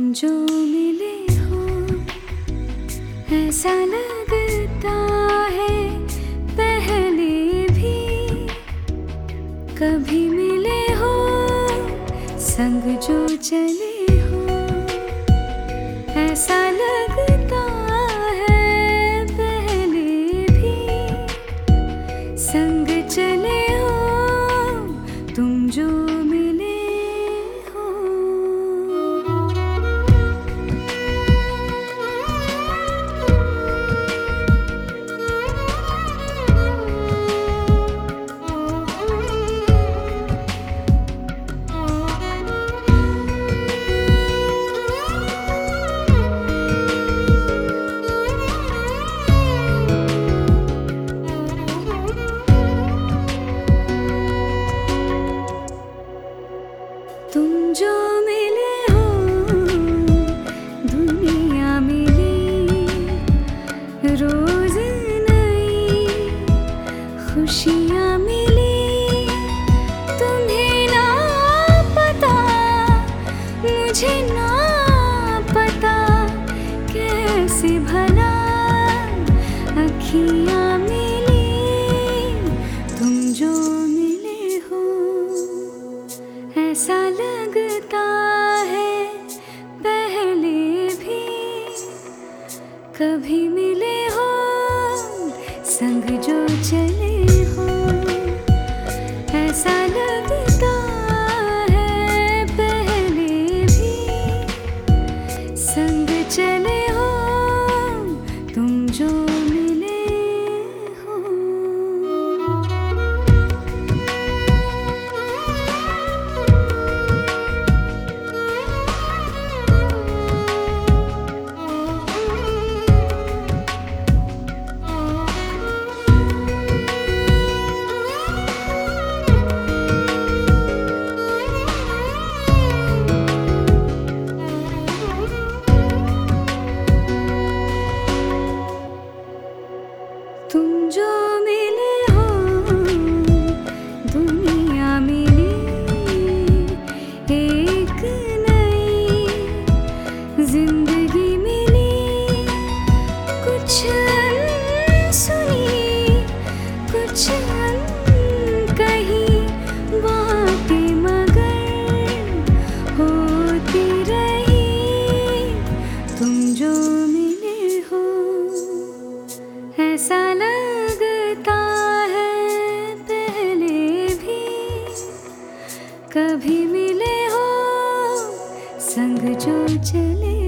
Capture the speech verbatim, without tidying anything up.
जो मिले हो ऐसा लगता है पहले भी कभी मिले हो, संग जो चले हो ऐसा लगता है पहले भी संग चले हो तुम जो मिले हो। तुम जो मिले हो दुनिया मिली रोज नई खुशियाँ मिली, तुम्हें ना पता मुझे ना पता कैसे भला अखियाँ मिली। तुम जो मिले हो ऐसा लगता है पहले भी कभी मिले हो, संग जो चले हो ऐसा लगता है पहले भी संग चले हो तुम जो मिले हो। तुम जो मिले हो दुनिया मिली एक नई जिंदगी मिली, कुछ सुनी कुछ कहीं बातें मगर होती रही। तुम जो मिले हो ऐसा लगता है पहले भी कभी मिले हो, संग जो चले